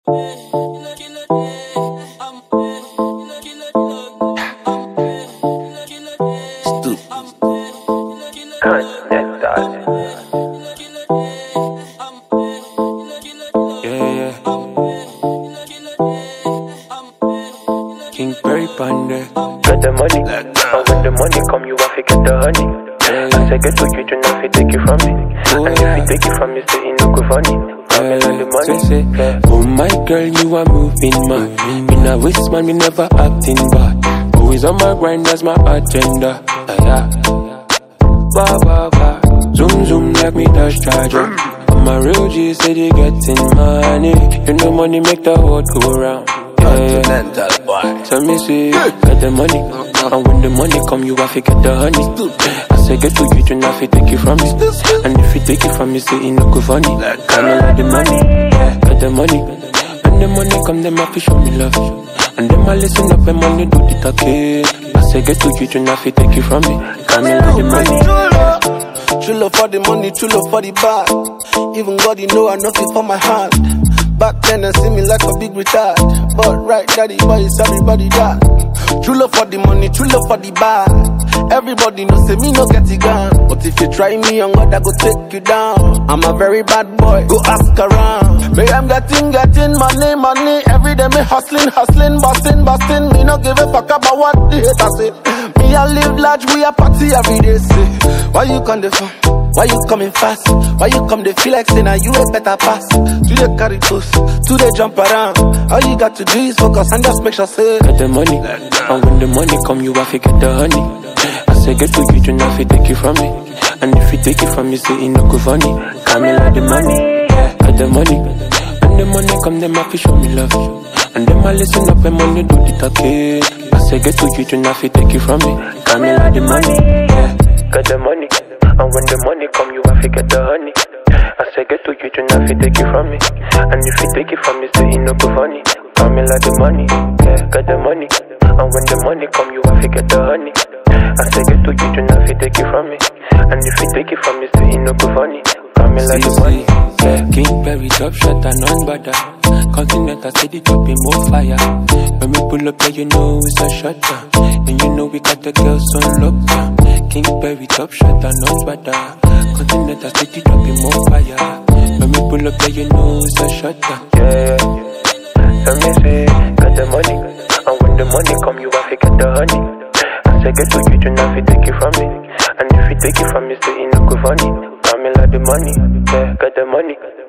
King Perry Ponder. Get the money, and when the money come, you have to get the honey. I say get what you do not, if take it from me. And if you take it from me, say it no go funny. The money. Oh my girl, you are moving mad. Me not waste man, me never acting bad. Always on my grind, that's my agenda. Wah wah wah, zoom zoom like me dash charger. I'm a real G, say they getting money. You know money make the world go round. Continental boy. So me say, get the money, and when the money come, you have to get the honey. I say get to you, do not fi take it from me. And if you take it from me, say it no go funny. Come like the money, get the money. When the money come, them have to show me love. And them I listen up and money do the talking. I say get to you, do not fi take it from me. Come like the money. True love for the money, true love for the bag. Even God, you know I know it for my hand. Back then they see me like a big retard, but right now the boy is everybody that. True love for the money, true love for the bag. Everybody knows say me no get it gone, but if you try me on God I go take you down. I'm a very bad boy, go ask around. Me I'm getting money. Every day me hustling, busting. Me no give a fuck about what the haters say. Me I live large, we a party every day. Say, why you come the fun? Why you coming fast? Why you come they feel like say now you a better pass? Do they carry close? Do they jump around? All you got to do is focus and just make sure say get the money, and when the money come you have to get the honey. I say get to you, do not fi take it from me. And if you take it from me, say it no go funny. Come like the money, get the money. When the money come, them have to show me love. And them I listen up and money do the talking. I say get to you, do not fi take it from me. Come like the money, Get the money, and when the money come, you have to get the honey. I say get to you, do not fi take it from me. And if you take it from me, say it no go funny. Come like the money, get the money. And when the money come, you have to get the honey. I say get to you, do not fi take it from me. And if you take it from me, say it no go funny. Come like the money. King Perry top shot and none better. Continental steady dropping more fire. When we pull up, yeah, you know it's a shot down. And you know we got the girls on lockdown. King Perry top shot and none better. Continental steady dropping more fire. When we pull up, yeah, you know it's a shot down. Let me say, get the money, and when the money come, you have to get the honey. I say get to you, do not fi take it from me. And if you take it from me, say it no go funny. Come like the money, get the money.